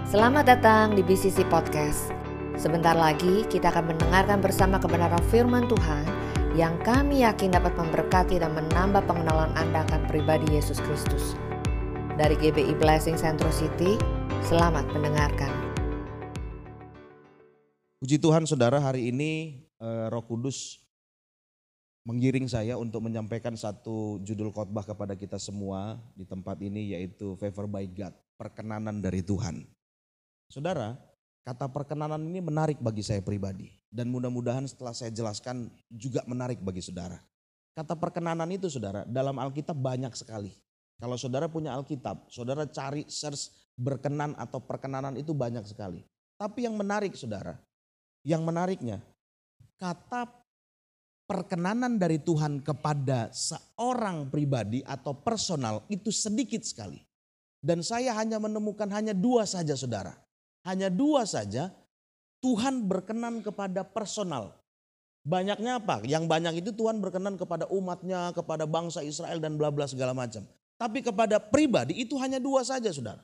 Selamat datang di BCC Podcast. Sebentar lagi kita akan mendengarkan bersama kebenaran firman Tuhan yang kami yakin dapat memberkati dan menambah pengenalan Anda akan pribadi Yesus Kristus. Dari GBI Blessing Central City, selamat mendengarkan. Puji Tuhan saudara, hari ini Roh Kudus menggiring saya untuk menyampaikan satu judul khotbah kepada kita semua di tempat ini, yaitu Favor by God, perkenanan dari Tuhan. Saudara, kata perkenanan ini menarik bagi saya pribadi dan mudah-mudahan setelah saya jelaskan juga menarik bagi saudara. Kata perkenanan itu saudara, dalam Alkitab banyak sekali. Kalau saudara punya Alkitab, saudara cari search berkenan atau perkenanan itu banyak sekali. Tapi yang menarik saudara, yang menariknya kata perkenanan dari Tuhan kepada seorang pribadi atau personal itu sedikit sekali. Dan saya hanya menemukan hanya dua saja saudara. Hanya dua saja Tuhan berkenan kepada personal. Banyaknya apa? Yang banyak itu Tuhan berkenan kepada umatnya, kepada bangsa Israel dan bla bla segala macam. Tapi kepada pribadi itu hanya dua saja saudara.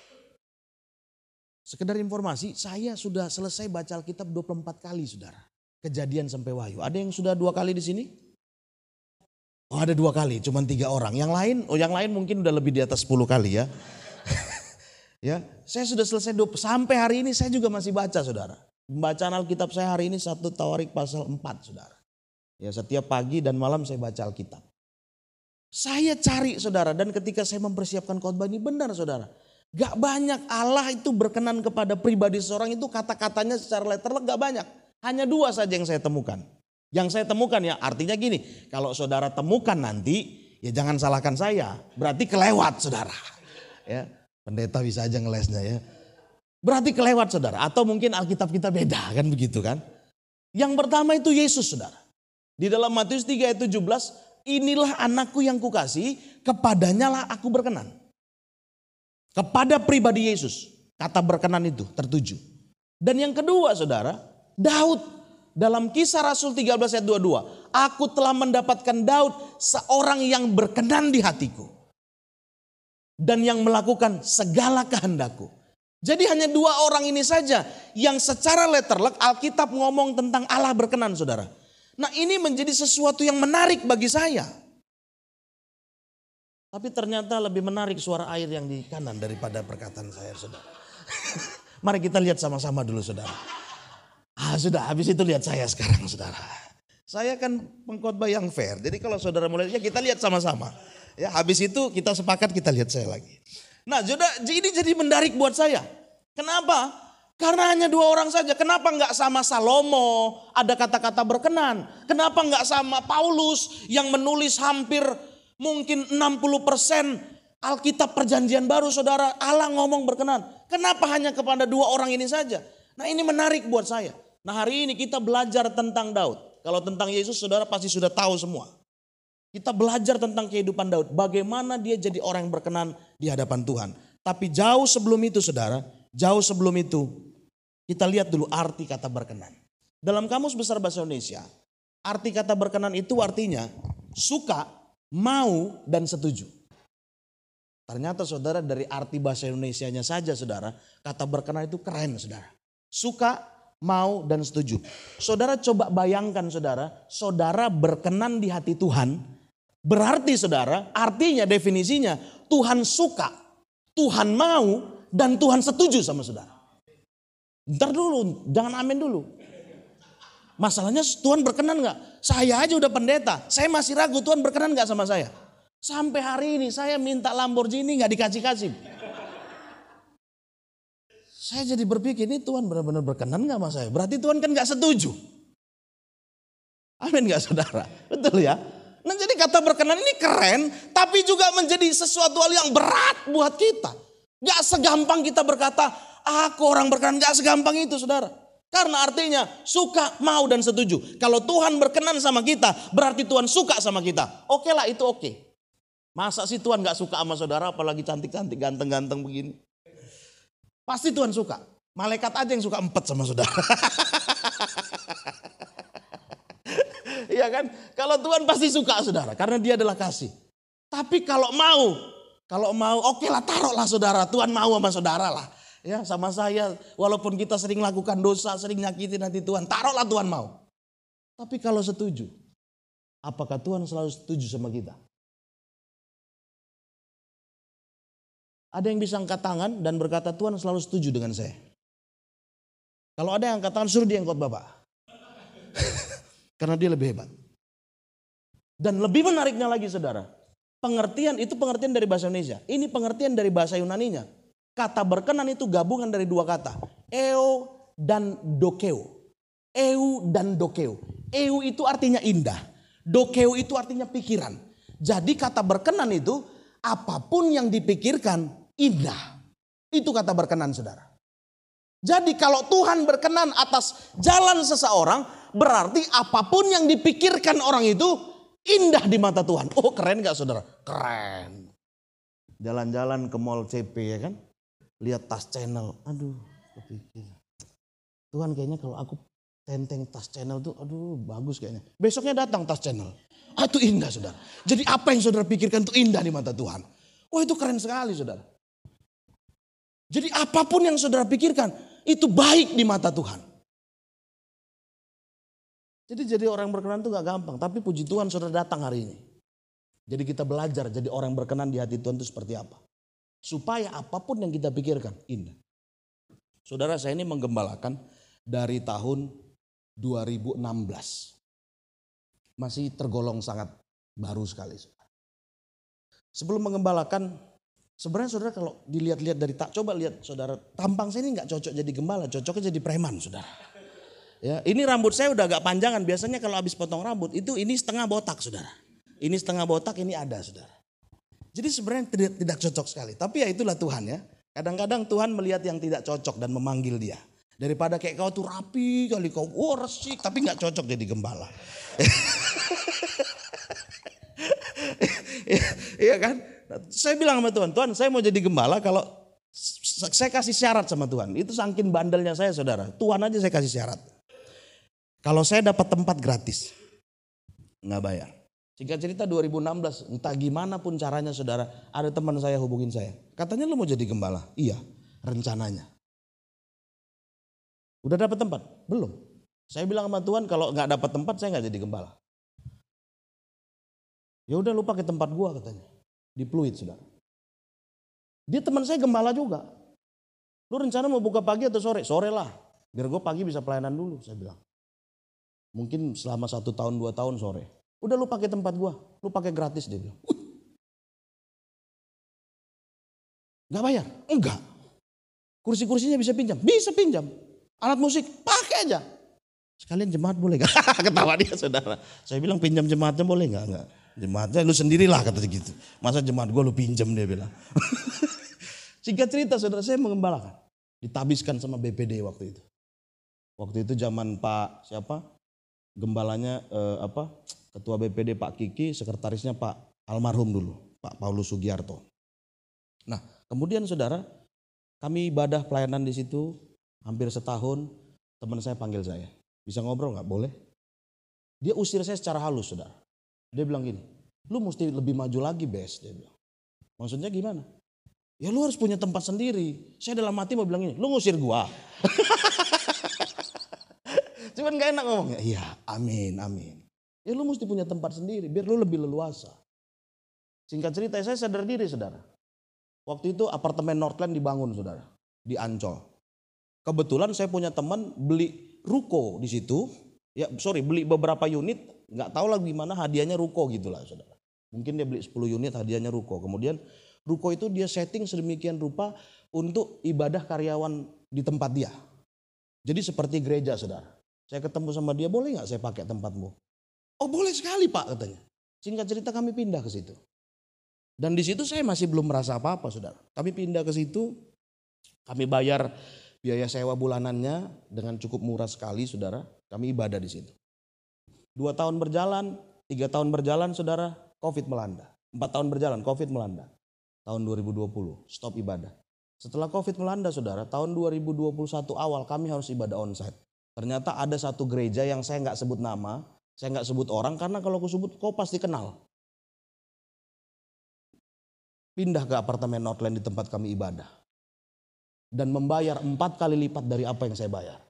Sekedar informasi, saya sudah selesai baca Alkitab 24 kali saudara. Kejadian sampai Wahyu. Ada yang sudah 2 kali di sini? Oh ada 2 kali, cuma 3 orang. Yang lain mungkin udah lebih di atas 10 kali ya. Ya, saya sudah selesai sampai hari ini saya juga masih baca saudara. Pembacaan Alkitab saya hari ini 1 Tawarik pasal 4 saudara. Ya, setiap pagi dan malam saya baca Alkitab. Saya cari saudara, dan ketika saya mempersiapkan khotbah ini benar saudara. Gak banyak Allah itu berkenan kepada pribadi seorang itu kata-katanya secara letterlek gak banyak. Hanya 2 saja yang saya temukan. Yang saya temukan ya artinya gini, kalau saudara temukan nanti ya jangan salahkan saya. Berarti kelewat saudara. Ya. Pendeta bisa aja ngelesnya ya. Berarti kelewat saudara. Atau mungkin Alkitab kita beda kan begitu kan. Yang pertama itu Yesus saudara. Di dalam Matius 3 ayat 17. Inilah anakku yang kukasihi, kepadanya lah aku berkenan. Kepada pribadi Yesus. Kata berkenan itu tertuju. Dan yang kedua saudara. Daud. Dalam Kisah Rasul 13 ayat 22. Aku telah mendapatkan Daud seorang yang berkenan di hatiku. Dan yang melakukan segala kehendakku. Jadi hanya 2 orang ini saja yang secara letterlek Alkitab ngomong tentang Allah berkenan saudara. Nah ini menjadi sesuatu yang menarik bagi saya. Tapi ternyata lebih menarik suara air yang di kanan daripada perkataan saya saudara. Mari kita lihat sama-sama dulu saudara. Sudah habis itu lihat saya sekarang saudara. Saya kan pengkhotbah yang fair. Jadi kalau saudara mulai ya kita lihat sama-sama. Ya, habis itu kita sepakat kita lihat saya lagi. Nah, ini jadi menarik buat saya. Kenapa? Karena hanya 2 orang saja. Kenapa enggak sama Salomo ada kata-kata berkenan? Kenapa enggak sama Paulus yang menulis hampir mungkin 60% Alkitab Perjanjian Baru saudara Allah ngomong berkenan? Kenapa hanya kepada 2 orang ini saja? Nah, ini menarik buat saya. Nah, hari ini kita belajar tentang Daud. Kalau tentang Yesus saudara pasti sudah tahu semua. Kita belajar tentang kehidupan Daud. Bagaimana dia jadi orang yang berkenan di hadapan Tuhan. Tapi jauh sebelum itu saudara. Jauh sebelum itu. Kita lihat dulu arti kata berkenan. Dalam Kamus Besar Bahasa Indonesia. Arti kata berkenan itu artinya. Suka, mau, dan setuju. Ternyata saudara dari arti bahasa Indonesianya saja saudara. Kata berkenan itu keren saudara. Suka, mau, dan setuju. Saudara coba bayangkan saudara. Saudara berkenan di hati Tuhan. Berarti saudara, artinya definisinya Tuhan suka, Tuhan mau, dan Tuhan setuju sama saudara. Ntar dulu, jangan amin dulu. Masalahnya Tuhan berkenan gak? Saya aja udah pendeta, saya masih ragu Tuhan berkenan gak sama saya. Sampai hari ini saya minta Lamborghini gak dikasih-kasih. Saya jadi berpikir ini Tuhan benar-benar berkenan gak sama saya? Berarti Tuhan kan gak setuju. Amin gak saudara? Betul ya? Nah jadi kata berkenan ini keren, tapi juga menjadi sesuatu hal yang berat buat kita. Gak segampang kita berkata, aku orang berkenan, gak segampang itu saudara. Karena artinya suka, mau, dan setuju. Kalau Tuhan berkenan sama kita, berarti Tuhan suka sama kita. Oke lah itu oke. Masa sih Tuhan gak suka sama saudara, apalagi cantik-cantik, ganteng-ganteng begini. Pasti Tuhan suka. Malaikat aja yang suka empet sama saudara. Iya kan? Kalau Tuhan pasti suka saudara. Karena dia adalah kasih. Tapi kalau mau oke lah taruhlah saudara. Tuhan mau sama saudara lah. Ya sama saya, walaupun kita sering lakukan dosa, sering nyakitin hati Tuhan, taruhlah Tuhan mau. Tapi kalau setuju, apakah Tuhan selalu setuju sama kita? Ada yang bisa angkat tangan dan berkata Tuhan selalu setuju dengan saya. Kalau ada yang angkat tangan, suruh dia yang khotbah Pak. Karena dia lebih hebat. Dan lebih menariknya lagi saudara, pengertian itu pengertian dari bahasa Indonesia. Ini pengertian dari bahasa Yunaninya. Kata berkenan itu gabungan dari dua kata. Eu dan dokeo. Eu dan dokeo. Eu itu artinya indah. Dokeo itu artinya pikiran. Jadi kata berkenan itu apapun yang dipikirkan indah. Itu kata berkenan saudara. Jadi kalau Tuhan berkenan atas jalan seseorang, berarti apapun yang dipikirkan orang itu indah di mata Tuhan. Oh keren gak saudara? Keren. Jalan-jalan ke mall CP ya kan? Lihat tas Channel. Aduh kepikir. Tuhan kayaknya kalau aku tenteng tas Channel tuh aduh bagus kayaknya. Besoknya datang tas Channel. Ah itu indah saudara. Jadi apa yang saudara pikirkan itu indah di mata Tuhan. Wah itu keren sekali saudara. Jadi apapun yang saudara pikirkan itu baik di mata Tuhan. Jadi orang berkenan itu gak gampang. Tapi puji Tuhan saudara datang hari ini. Jadi kita belajar jadi orang berkenan di hati Tuhan itu seperti apa. Supaya apapun yang kita pikirkan indah. Saudara saya ini menggembalakan dari tahun 2016. Masih tergolong sangat baru sekali. Sebelum mengembalakan, sebenarnya saudara kalau dilihat-lihat dari coba lihat saudara, tampang saya ini nggak cocok jadi gembala, cocoknya jadi preman saudara. Ya, ini rambut saya udah agak panjangan. Biasanya kalau habis potong rambut itu ini setengah botak saudara. Ini setengah botak, ini ada saudara. Jadi sebenarnya tidak cocok sekali. Tapi ya itulah Tuhan ya. Kadang-kadang Tuhan melihat yang tidak cocok dan memanggil dia. Daripada kayak kau tuh rapi kali kau, resik tapi nggak cocok jadi gembala. Iya kan? Saya bilang sama Tuhan, Tuhan saya mau jadi gembala kalau saya kasih syarat sama Tuhan. Itu saking bandelnya saya saudara. Tuhan aja saya kasih syarat. Kalau saya dapat tempat gratis, nggak bayar. Singkat cerita 2016, entah gimana pun caranya saudara, ada teman saya hubungin saya. Katanya lu mau jadi gembala? Iya, rencananya. Udah dapat tempat? Belum. Saya bilang sama Tuhan kalau nggak dapat tempat saya nggak jadi gembala. Ya udah lu pakai tempat gua katanya. Di Pluit saudara. Dia teman saya gembala juga. Lu rencana mau buka pagi atau sore? Sore lah. Biar gue pagi bisa pelayanan dulu saya bilang. Mungkin selama 1 tahun 2 tahun sore. Udah lu pakai tempat gua, lu pakai gratis dia bilang. Gak bayar? Enggak. Kursi-kursinya bisa pinjam? Bisa pinjam. Alat musik pakai aja. Sekalian jemaat boleh gak? Ketawa dia saudara. Saya bilang pinjam jemaatnya boleh gak? Enggak. Jemaatnya lu sendirilah kata gitu. Masa jemaat gua lu pinjam dia bilang. Singkat cerita saudara saya mengembalakan. Ditabiskan sama BPD waktu itu. Waktu itu zaman Pak siapa? Gembalanya Ketua BPD Pak Kiki, sekretarisnya Pak almarhum dulu, Pak Paulus Sugiarto. Nah, kemudian saudara, kami ibadah pelayanan di situ hampir setahun. Teman saya panggil saya, bisa ngobrol nggak? Boleh. Dia usir saya secara halus, saudara. Dia bilang gini, lu mesti lebih maju lagi, Bes. Dia bilang. Maksudnya gimana? Ya lu harus punya tempat sendiri. Saya dalam hati mau bilang gini, lu ngusir gua. Cuman gak enak ngomongnya. Iya, amin, amin. Ya lu mesti punya tempat sendiri biar lu lebih leluasa. Singkat cerita saya sadar diri saudara. Waktu itu apartemen Northland dibangun saudara. Di Ancol. Kebetulan saya punya teman beli ruko di situ. Beli beberapa unit. Gak tahu lah gimana hadiahnya ruko gitulah saudara. Mungkin dia beli 10 unit hadiahnya ruko. Kemudian ruko itu dia setting sedemikian rupa untuk ibadah karyawan di tempat dia. Jadi seperti gereja saudara. Saya ketemu sama dia, boleh gak saya pakai tempatmu? Oh boleh sekali Pak katanya. Singkat cerita kami pindah ke situ. Dan di situ saya masih belum merasa apa-apa saudara. Kami pindah ke situ, kami bayar biaya sewa bulanannya dengan cukup murah sekali saudara. Kami ibadah di situ. 2 tahun berjalan, 3 tahun berjalan saudara, COVID melanda. 4 tahun berjalan, COVID melanda. Tahun 2020, stop ibadah. Setelah COVID melanda saudara, tahun 2021 awal kami harus ibadah onsite. Ternyata ada satu gereja yang saya nggak sebut nama, saya nggak sebut orang karena kalau aku sebut kau pasti kenal. Pindah ke apartemen Northland di tempat kami ibadah. dan membayar 4 kali lipat dari apa yang saya bayar.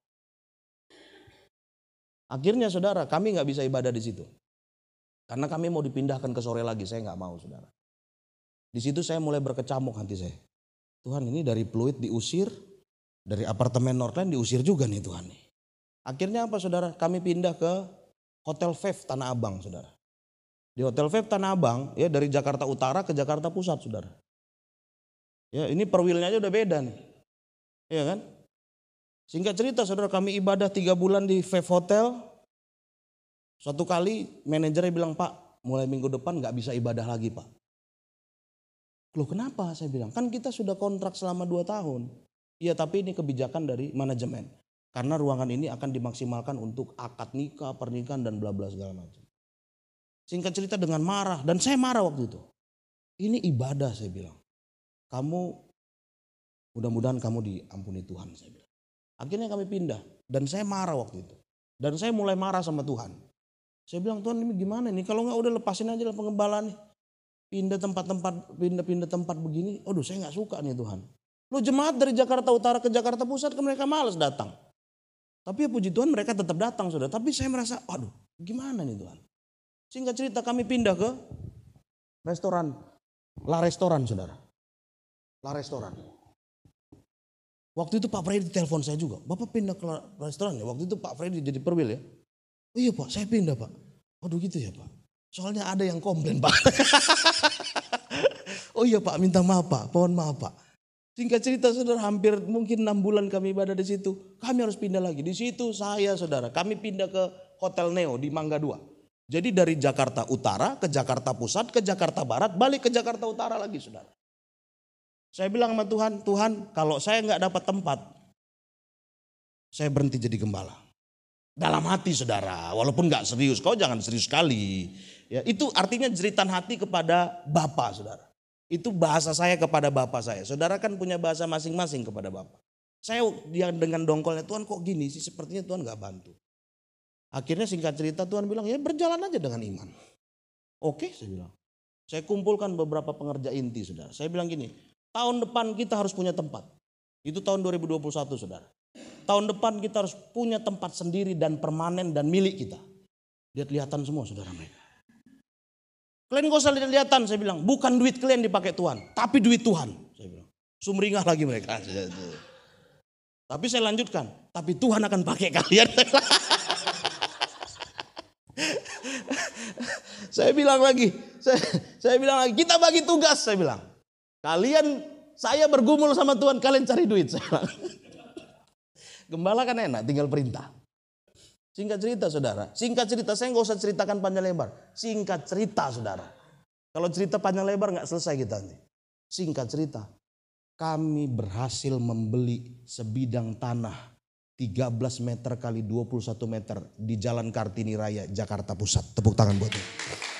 Akhirnya saudara, kami gak bisa ibadah di situ. Karena kami mau dipindahkan ke sore lagi, saya gak mau saudara. Di situ saya mulai berkecamuk hati saya. Tuhan, ini dari Pluit diusir, dari apartemen Northland diusir juga nih Tuhan. Akhirnya apa saudara? Kami pindah ke Hotel Veve Tanah Abang saudara. Di Hotel Veve Tanah Abang ya, dari Jakarta Utara ke Jakarta Pusat saudara. Ya, ini perwilnya aja udah beda nih. Iya kan? Singkat cerita saudara, kami ibadah 3 bulan di Veve Hotel. Suatu kali manajernya bilang, Pak mulai minggu depan gak bisa ibadah lagi Pak. Loh kenapa? Saya bilang, kan kita sudah kontrak selama 2 tahun. Iya tapi ini kebijakan dari manajemen. Karena ruangan ini akan dimaksimalkan untuk akad nikah, pernikahan dan bla bla segala macam. Singkat cerita dengan marah, dan saya marah waktu itu. Ini ibadah saya bilang. Kamu, mudah-mudahan kamu diampuni Tuhan saya bilang. Akhirnya kami pindah dan saya marah waktu itu. Dan saya mulai marah sama Tuhan. Saya bilang, Tuhan ini gimana nih, kalau gak udah lepasin aja lah pengembalaan nih. Pindah tempat begini, aduh saya gak suka nih Tuhan. Lo jemaat dari Jakarta Utara ke Jakarta Pusat kan mereka malas datang. Tapi ya puji Tuhan mereka tetap datang saudara. Tapi saya merasa aduh gimana nih Tuhan. Singkat cerita kami pindah ke restoran. La Restoran saudara. La Restoran. Waktu itu Pak Freddy telepon saya juga. Bapak pindah ke restoran ya. Waktu itu Pak Freddy jadi perwil ya. Oh iya Pak saya pindah Pak. Waduh gitu ya Pak. Soalnya ada yang komplain Pak. Oh iya Pak minta maaf Pak. Mohon maaf Pak. Singkat cerita saudara, hampir mungkin 6 bulan kami ibadah di situ. Kami harus pindah lagi. Di situ saya saudara, kami pindah ke Hotel Neo di Mangga 2. Jadi dari Jakarta Utara ke Jakarta Pusat, ke Jakarta Barat, balik ke Jakarta Utara lagi saudara. Saya bilang sama Tuhan, Tuhan kalau saya gak dapat tempat, saya berhenti jadi gembala. Dalam hati saudara, walaupun gak serius, kau jangan serius sekali. Ya, itu artinya jeritan hati kepada Bapa saudara. Itu bahasa saya kepada Bapak saya. Saudara kan punya bahasa masing-masing kepada Bapak. Saya dengan dongkolnya, Tuhan kok gini sih, sepertinya Tuhan gak bantu. Akhirnya singkat cerita Tuhan bilang, ya berjalan aja dengan iman. Oke saya bilang. Saya kumpulkan beberapa pengerja inti saudara. Saya bilang gini, tahun depan kita harus punya tempat. Itu tahun 2021 saudara. Tahun depan kita harus punya tempat sendiri dan permanen dan milik kita. Lihat-lihatan semua saudara mereka. Kalian gak usah lihat-lihatan, saya bilang. Bukan duit kalian dipakai Tuhan, tapi duit Tuhan. Saya bilang. Sumringah lagi mereka. Tapi saya lanjutkan, tapi Tuhan akan pakai kalian. Saya bilang lagi, kita bagi tugas, saya bilang. Kalian, saya bergumul sama Tuhan, kalian cari duit. Saya bilang. Gembala kan enak, tinggal perintah. Singkat cerita saudara, saya gak usah ceritakan panjang lebar. Singkat cerita saudara. Kalau cerita panjang lebar gak selesai kita nanti. Singkat cerita, kami berhasil membeli sebidang tanah 13 meter kali 21 meter di Jalan Kartini Raya, Jakarta Pusat. Tepuk tangan buat itu.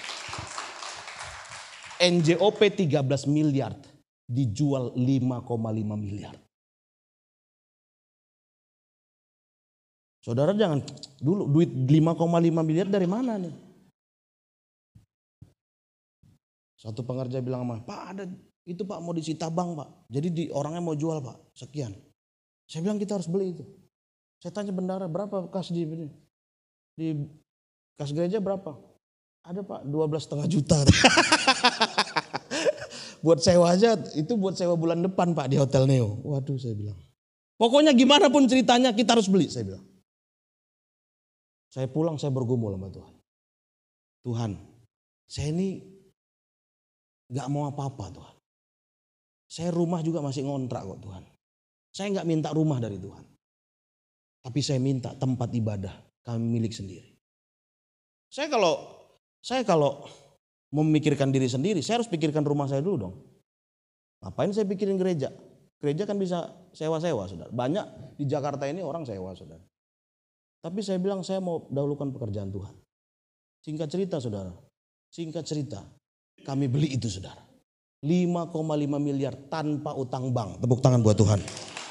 NJOP 13 miliar, dijual 5,5 miliar. Saudara jangan dulu duit 5,5 miliar dari mana nih? Satu pengerja bilang sama, Pak ada itu Pak mau disita bank Pak. Jadi orangnya mau jual Pak, sekian. Saya bilang kita harus beli itu. Saya tanya bendara berapa kas di kas gereja berapa? Ada Pak 12,5 juta. Buat sewa aja itu buat sewa bulan depan Pak di Hotel Neo. Waduh saya bilang. Pokoknya gimana pun ceritanya kita harus beli saya bilang. Saya pulang saya bergumul sama Tuhan. Tuhan, saya ini gak mau apa-apa Tuhan. Saya rumah juga masih ngontrak kok Tuhan. Saya gak minta rumah dari Tuhan. Tapi saya minta tempat ibadah kami milik sendiri. Saya kalau memikirkan diri sendiri, saya harus pikirkan rumah saya dulu dong. Ngapain saya pikirin gereja? Gereja kan bisa sewa-sewa saudara. Banyak di Jakarta ini orang sewa saudara. Tapi saya bilang saya mau dahulukan pekerjaan Tuhan. Singkat cerita saudara. Singkat cerita. Kami beli itu saudara. 5,5 miliar tanpa utang bank. Tepuk tangan buat Tuhan.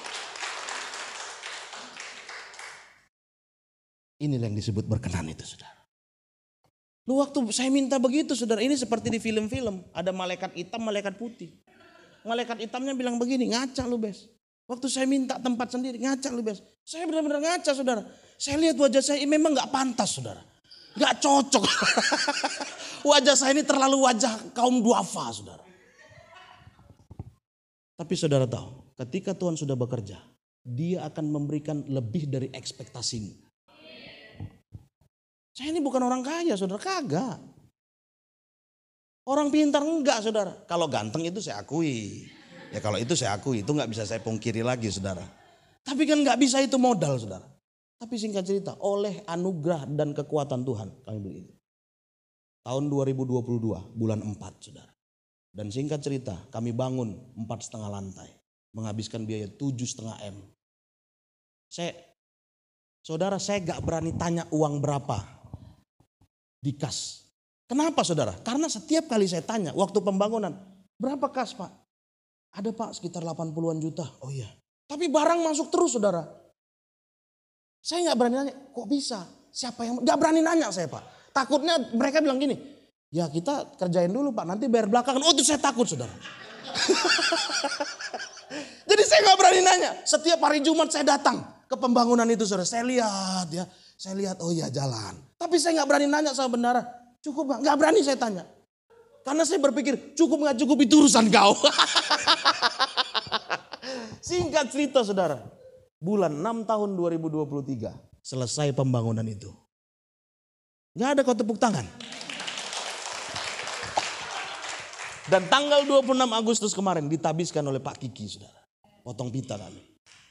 Inilah yang disebut berkenan itu saudara. Lu waktu saya minta begitu saudara. Ini seperti di film-film. Ada malaikat hitam, malaikat putih. Malaikat hitamnya bilang begini. Ngaca lu Bes. Waktu saya minta tempat sendiri, ngaca lebih biasa. Saya benar-benar ngaca saudara. Saya lihat wajah saya memang gak pantas saudara. Gak cocok. Wajah saya ini terlalu wajah kaum duafa saudara. Tapi saudara tahu, ketika Tuhan sudah bekerja, Dia akan memberikan lebih dari ekspektasimu. Saya ini bukan orang kaya saudara, kagak. Orang pintar enggak saudara. Kalau ganteng itu saya akui. Ya kalau itu saya akui, itu gak bisa saya pungkiri lagi saudara. Tapi kan gak bisa itu modal saudara. Tapi singkat cerita, oleh anugerah dan kekuatan Tuhan kami beli itu. Tahun 2022 bulan 4 saudara. Dan singkat cerita kami bangun 4,5 lantai. Menghabiskan biaya 7,5 M. Saudara saya gak berani tanya uang berapa di kas. Kenapa saudara? Karena setiap kali saya tanya waktu pembangunan, berapa kas pak? Ada pak sekitar 80-an juta. Oh iya. Tapi barang masuk terus saudara. Saya gak berani nanya, kok bisa? Siapa yang, gak berani nanya saya pak. Takutnya mereka bilang gini, ya kita kerjain dulu pak, nanti bayar belakangan. Oh itu saya takut saudara. Jadi saya gak berani nanya. Setiap hari Jumat saya datang ke pembangunan itu saudara. Saya lihat ya, oh iya jalan. Tapi saya gak berani nanya sama bendara, cukup gak? Gak berani saya tanya. Karena saya berpikir cukup gak cukup itu urusan kau. Singkat cerita saudara, bulan 6 tahun 2023 selesai pembangunan itu. Gak ada kau tepuk tangan. Dan tanggal 26 Agustus kemarin ditabiskan oleh Pak Kiki saudara. Potong pita kami.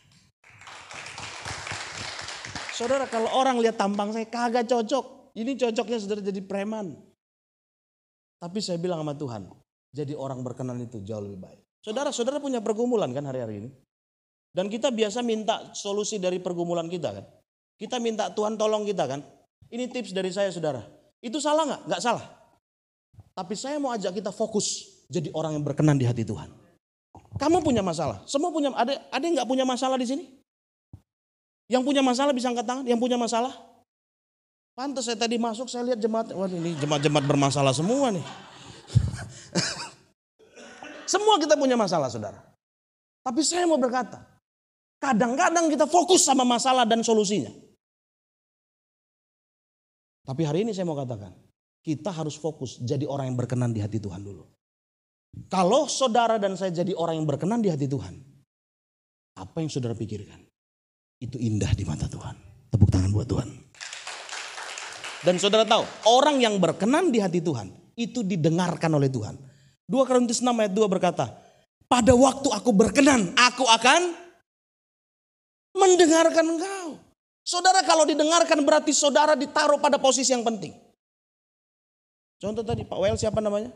Saudara kalau orang lihat tampang saya kagak cocok. Ini cocoknya saudara jadi preman. Tapi saya bilang sama Tuhan, jadi orang berkenan itu jauh lebih baik. Saudara punya pergumulan kan hari-hari ini. Dan kita biasa minta solusi dari pergumulan kita kan. Kita minta Tuhan tolong kita kan. Ini tips dari saya saudara. Itu salah gak? Gak salah. Tapi saya mau ajak kita fokus jadi orang yang berkenan di hati Tuhan. Kamu punya masalah. Semua punya. Ada yang gak punya masalah di sini? Yang punya masalah bisa angkat tangan. Yang punya masalah? Pantes saya tadi masuk saya lihat jemaat. Wah ini jemaat-jemaat bermasalah semua nih. Semua kita punya masalah saudara. Tapi saya mau berkata. Kadang-kadang kita fokus sama masalah dan solusinya. Tapi hari ini saya mau katakan. Kita harus fokus jadi orang yang berkenan di hati Tuhan dulu. Kalau saudara dan saya jadi orang yang berkenan di hati Tuhan. Apa yang saudara pikirkan? Itu indah di mata Tuhan. Tepuk tangan buat Tuhan. Dan saudara tahu, orang yang berkenan di hati Tuhan, itu didengarkan oleh Tuhan. 2 Korintus 6 ayat 2 berkata, pada waktu aku berkenan, aku akan mendengarkan engkau. Saudara kalau didengarkan berarti saudara ditaruh pada posisi yang penting. Contoh tadi, Pak Wel siapa namanya?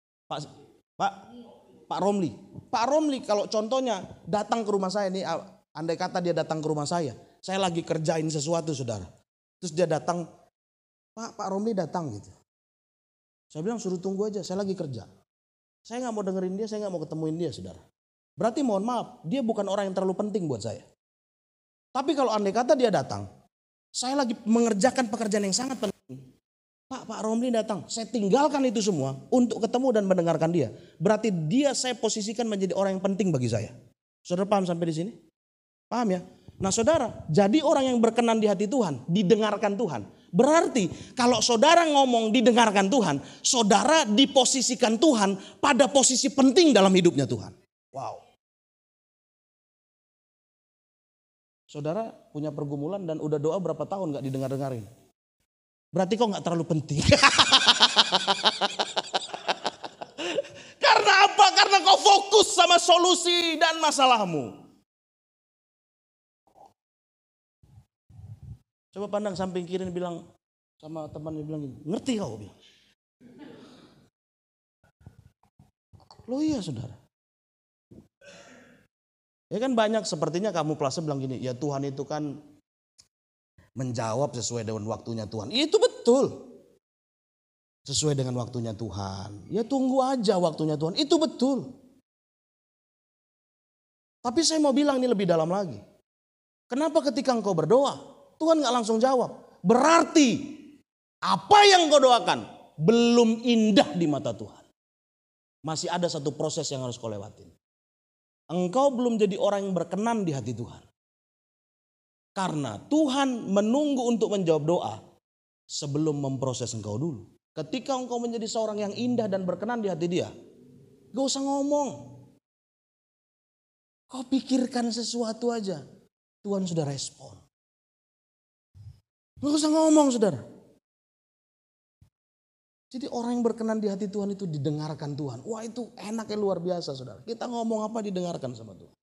Pak Romli. Pak Romli kalau contohnya datang ke rumah saya, nih andai kata dia datang ke rumah saya lagi kerjain sesuatu saudara. Terus dia datang, Pak Romli datang gitu. Saya bilang suruh tunggu aja, saya lagi kerja. Saya gak mau dengerin dia, saya gak mau ketemuin dia saudara. Berarti mohon maaf, dia bukan orang yang terlalu penting buat saya. Tapi kalau andai kata dia datang, saya lagi mengerjakan pekerjaan yang sangat penting. Pak Romli datang, saya tinggalkan itu semua untuk ketemu dan mendengarkan dia. Berarti dia saya posisikan menjadi orang yang penting bagi saya. Saudara paham sampai di sini? Paham ya? Nah saudara, jadi orang yang berkenan di hati Tuhan, didengarkan Tuhan. Berarti kalau saudara ngomong didengarkan Tuhan, saudara diposisikan Tuhan pada posisi penting dalam hidupnya Tuhan. Wow. Saudara punya pergumulan dan udah doa berapa tahun gak didengar-dengarin. Berarti kok gak terlalu penting. Karena apa? Karena kau fokus sama solusi dan masalahmu. Coba pandang samping kiri bilang sama temannya bilang gini, ngerti kau? Bilang. Loh iya saudara. Ya kan banyak sepertinya kamu plus bilang gini, ya Tuhan itu kan menjawab sesuai dengan waktunya Tuhan. Itu betul. Sesuai dengan waktunya Tuhan. Ya tunggu aja waktunya Tuhan. Itu betul. Tapi saya mau bilang ini lebih dalam lagi. Kenapa ketika engkau berdoa, Tuhan gak langsung jawab? Berarti apa yang kau doakan belum indah di mata Tuhan. Masih ada satu proses yang harus kau lewatin. engkau belum jadi orang yang berkenan di hati Tuhan. Karena Tuhan menunggu untuk menjawab doa sebelum memproses engkau dulu. Ketika engkau menjadi seorang yang indah dan berkenan di hati Dia, gak usah ngomong. Kau pikirkan sesuatu aja, Tuhan sudah respon. Gak usah ngomong, saudara. Jadi orang yang berkenan di hati Tuhan itu didengarkan Tuhan. Wah, itu enaknya luar biasa, saudara. Kita ngomong apa didengarkan sama Tuhan.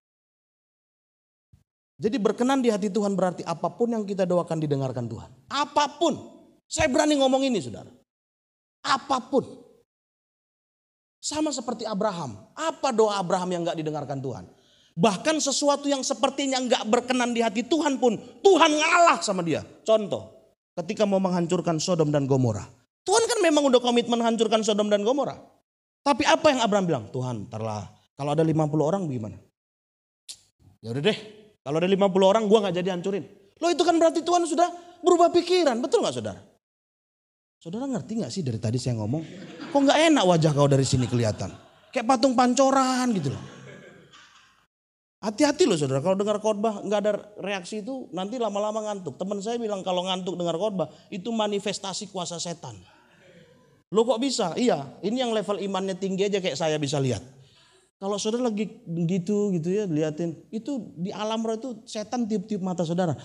Jadi berkenan di hati Tuhan berarti apapun yang kita doakan didengarkan Tuhan. Apapun. Saya berani ngomong ini, saudara. Apapun. Sama seperti Abraham. Apa doa Abraham yang gak didengarkan Tuhan? Bahkan sesuatu yang sepertinya gak berkenan di hati Tuhan pun Tuhan ngalah sama dia. Contoh, ketika mau menghancurkan Sodom dan Gomora. Tuhan kan memang udah komitmen menghancurkan Sodom dan Gomora. Tapi apa yang Abraham bilang? Tuhan, ntarlah kalau ada 50 orang bagaimana? Ya udah deh, kalau ada 50 orang gua gak jadi hancurin. Loh, itu kan berarti Tuhan sudah berubah pikiran, betul gak saudara? Saudara ngerti gak sih dari tadi saya ngomong? Kok gak enak wajah kau dari sini kelihatan? Kayak patung pancoran gitu loh. Hati-hati loh saudara, kalau dengar khotbah nggak ada reaksi itu nanti lama-lama ngantuk. Teman saya bilang kalau ngantuk dengar khotbah itu manifestasi kuasa setan. Loh kok bisa? Iya, ini yang level imannya tinggi aja kayak saya bisa lihat. Kalau saudara lagi gitu ya liatin, itu di alam roh itu setan tiup-tiup mata saudara.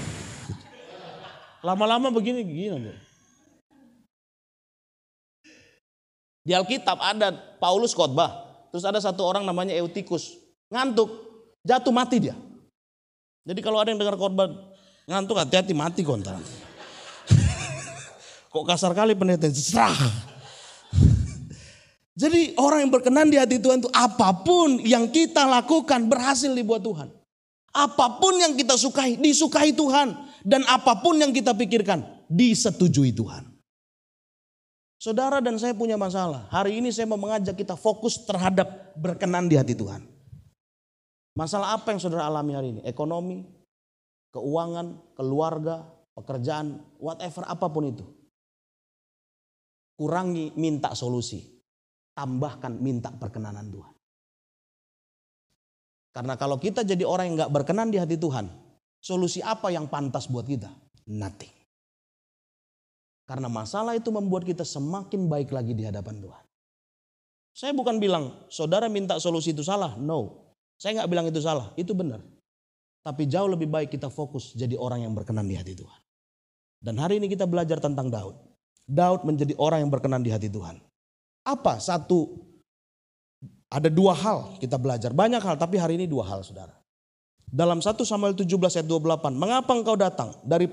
Lama-lama begini. Di Alkitab ada Paulus khotbah, terus ada satu orang namanya Eutikus, ngantuk. Jatuh mati dia. Jadi kalau ada yang dengar khotbah ngantuk, hati-hati mati kontan. Kok kasar kali pendeta. Jadi orang yang berkenan di hati Tuhan itu apapun yang kita lakukan berhasil dibuat Tuhan. Apapun yang kita sukai disukai Tuhan. Dan apapun yang kita pikirkan disetujui Tuhan. Saudara dan saya punya masalah. Hari ini saya mau mengajak kita fokus terhadap berkenan di hati Tuhan. Masalah apa yang saudara alami hari ini? Ekonomi, keuangan, keluarga, pekerjaan, whatever apapun itu. Kurangi minta solusi. Tambahkan minta perkenanan Tuhan. Karena kalau kita jadi orang yang gak berkenan di hati Tuhan, solusi apa yang pantas buat kita? Nothing. Karena masalah itu membuat kita semakin baik lagi di hadapan Tuhan. Saya bukan bilang saudara minta solusi itu salah, no. Saya gak bilang itu salah, itu benar. Tapi jauh lebih baik kita fokus jadi orang yang berkenan di hati Tuhan. Dan hari ini kita belajar tentang Daud. Daud menjadi orang yang berkenan di hati Tuhan. Apa? Ada dua hal kita belajar. Banyak hal, tapi hari ini dua hal saudara. Dalam 1 Samuel 17 ayat 28. Mengapa engkau datang?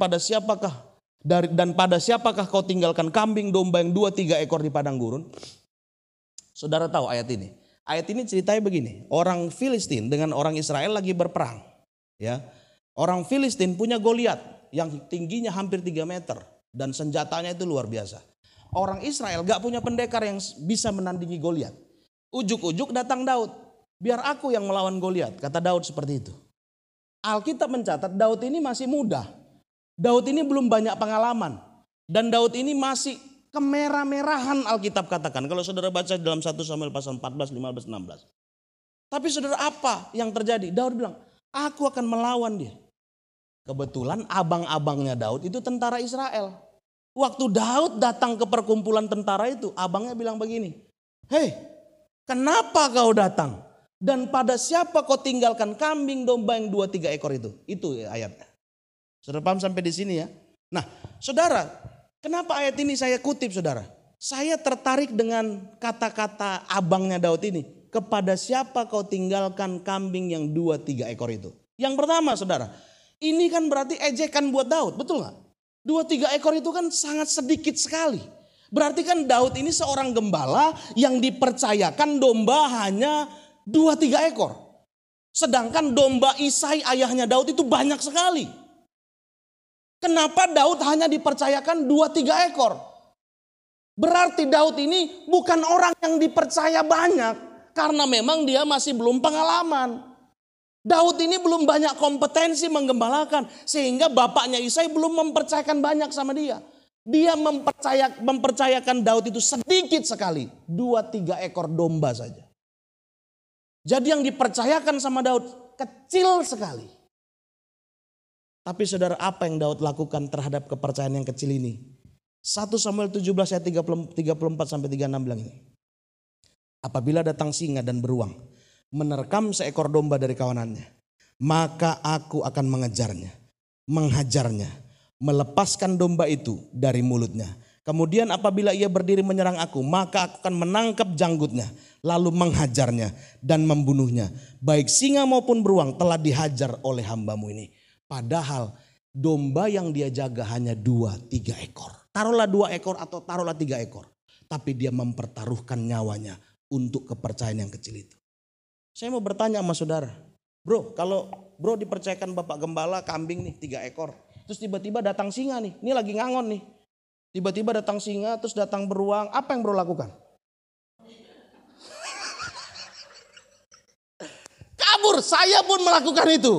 Dan pada siapakah kau tinggalkan kambing domba yang 2-3 ekor di padang gurun? Saudara tahu ayat ini. Ayat ini ceritanya begini, orang Filistin dengan orang Israel lagi berperang. Ya, orang Filistin punya Goliat yang tingginya hampir 3 meter dan senjatanya itu luar biasa. Orang Israel gak punya pendekar yang bisa menandingi Goliat. Ujuk-ujuk datang Daud, biar aku yang melawan Goliat, kata Daud seperti itu. Alkitab mencatat Daud ini masih muda, Daud ini belum banyak pengalaman, dan Daud ini masih kemerah-merahan Alkitab katakan. Kalau saudara baca dalam 1 Samuel pasal 14, 15, 16. Tapi saudara apa yang terjadi? Daud bilang, aku akan melawan dia. Kebetulan abang-abangnya Daud itu tentara Israel. Waktu Daud datang ke perkumpulan tentara itu, abangnya bilang begini. Hei, kenapa kau datang? Dan pada siapa kau tinggalkan kambing domba yang 2-3 ekor itu? Itu ayatnya. Saudara paham sampai di sini ya? Nah saudara, kenapa ayat ini saya kutip saudara? Saya tertarik dengan kata-kata abangnya Daud ini. Kepada siapa kau tinggalkan kambing yang 2-3 ekor itu? Yang pertama saudara, ini kan berarti ejekan buat Daud, betul gak? 2-3 ekor itu kan sangat sedikit sekali. Berarti kan Daud ini seorang gembala yang dipercayakan domba hanya 2-3 ekor. Sedangkan domba Isai ayahnya Daud itu banyak sekali. Kenapa Daud hanya dipercayakan 2-3 ekor? Berarti Daud ini bukan orang yang dipercaya banyak. Karena memang dia masih belum pengalaman. Daud ini belum banyak kompetensi menggembalakan. Sehingga bapaknya Isai belum mempercayakan banyak sama dia. Dia mempercayakan Daud itu sedikit sekali. 2-3 ekor domba saja. Jadi yang dipercayakan sama Daud kecil sekali. Tapi saudara, apa yang Daud lakukan terhadap kepercayaan yang kecil ini? 1 Samuel 17 ayat 34 sampai 36 bilang ini. Apabila datang singa dan beruang menerkam seekor domba dari kawanannya, maka aku akan mengejarnya, menghajarnya, melepaskan domba itu dari mulutnya. Kemudian apabila ia berdiri menyerang aku, maka aku akan menangkap janggutnya, lalu menghajarnya dan membunuhnya. Baik singa maupun beruang telah dihajar oleh hambamu ini. Padahal domba yang dia jaga hanya 2-3 ekor. Taruhlah 2 ekor atau taruhlah 3 ekor. Tapi dia mempertaruhkan nyawanya untuk kepercayaan yang kecil itu. Saya mau bertanya sama saudara. Bro, kalau bro dipercayakan Bapak Gembala kambing nih 3 ekor. Terus tiba-tiba datang singa nih. Ini lagi ngangon nih. Tiba-tiba datang singa, terus datang beruang. Apa yang bro lakukan? Kabur, saya pun melakukan itu.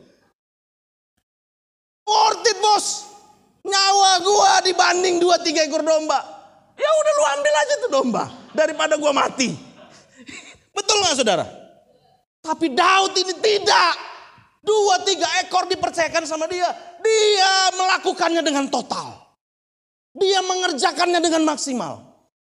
Worth it bos. Nyawa gua dibanding 2-3 ekor domba. Ya udah lu ambil aja tuh domba. Daripada gua mati. Betul gak saudara? Tapi Daud ini tidak. 2-3 ekor dipercayakan sama dia. Dia melakukannya dengan total. Dia mengerjakannya dengan maksimal.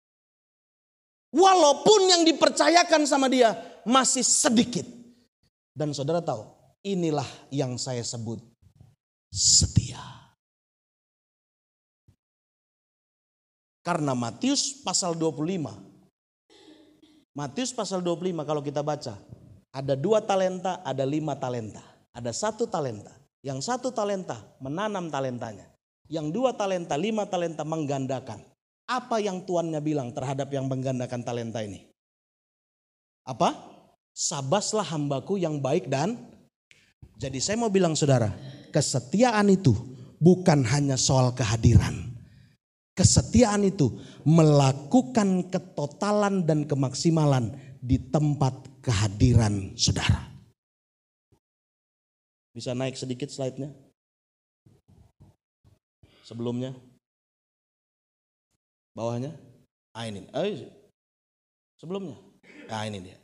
Walaupun yang dipercayakan sama dia masih sedikit. Dan saudara tahu, inilah yang saya sebut setia. Karena Matius pasal 25. Matius pasal 25 kalau kita baca. Ada 2 talenta, ada 5 talenta. Ada 1 talenta. Yang 1 talenta menanam talentanya. Yang 2 talenta, 5 talenta menggandakan. Apa yang tuannya bilang terhadap yang menggandakan talenta ini? Apa? Sabaslah hambaku yang baik dan. Jadi saya mau bilang saudara, kesetiaan itu bukan hanya soal kehadiran. Kesetiaan itu melakukan ketotalan dan kemaksimalan di tempat kehadiran saudara. Bisa naik sedikit slide-nya? Sebelumnya? Bawahnya? Ini. Sebelumnya? Ini dia.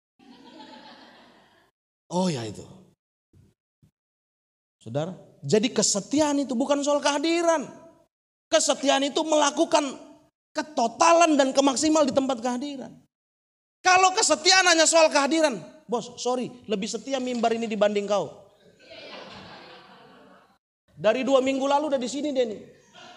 Oh ya itu. Saudara, jadi kesetiaan itu bukan soal kehadiran. Kesetiaan itu melakukan ketotalan dan kemaksimal di tempat kehadiran. Kalau kesetiaan hanya soal kehadiran, bos, sorry, lebih setia mimbar ini dibanding kau. Dari 2 minggu lalu udah di sini dia nih.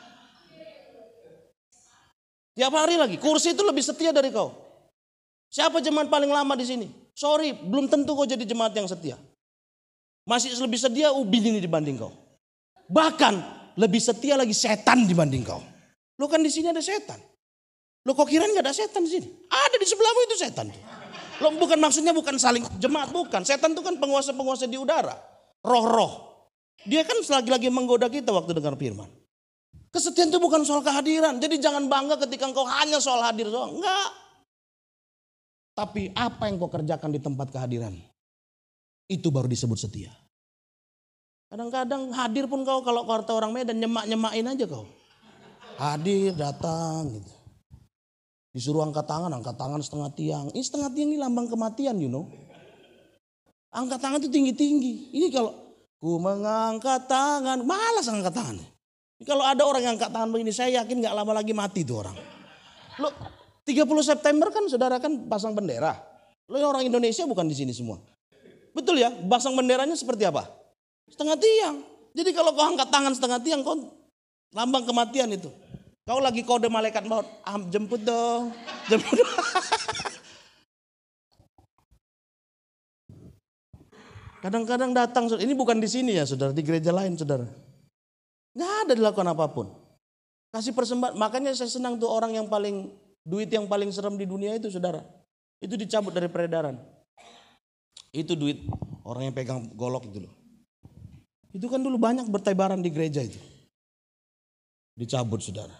Tiap hari lagi, kursi itu lebih setia dari kau. Siapa jemaat paling lama di sini? Sorry, belum tentu kau jadi jemaat yang setia. Masih lebih setia ubin ini dibanding kau. Bahkan lebih setia lagi setan dibanding kau. Lo kan di sini ada setan. Lo kok kirain gak ada setan di sini? Ada di sebelahmu itu setan. Lo bukan maksudnya bukan saling jemaat, bukan. Setan itu kan penguasa-penguasa di udara. Roh-roh. Dia kan lagi-lagi menggoda kita waktu dengar firman. Kesetiaan itu bukan soal kehadiran. Jadi jangan bangga ketika engkau hanya soal hadir doang. Enggak. Tapi apa yang kau kerjakan di tempat kehadiran, itu baru disebut setia. Kadang-kadang hadir pun kau kalau kata orang Medan nyemak-nyemakin aja kau. Hadir, datang gitu. Disuruh angkat tangan setengah tiang. Ini setengah tiang ini lambang kematian you know. Angkat tangan itu tinggi-tinggi. Ini kalau ku mengangkat tangan, malas angkat tangan. Kalau ada orang yang angkat tangan begini, saya yakin gak lama lagi mati tuh orang. Lo 30 September kan saudara kan pasang bendera. Lo orang Indonesia bukan di sini semua. Betul ya, pasang benderanya seperti apa? Setengah tiang. Jadi kalau kau angkat tangan setengah tiang, kau lambang kematian itu. Kau lagi kode malaikat maut, jemput dong, jemput dong. Kadang-kadang datang, ini bukan di sini ya saudara, di gereja lain saudara. Gak ada dilakukan apapun. Kasih persembahan, makanya saya senang tuh orang yang paling, duit yang paling serem di dunia itu saudara. Itu dicabut dari peredaran. Itu duit orang yang pegang golok itu loh. Itu kan dulu banyak bertebaran di gereja itu. Dicabut saudara.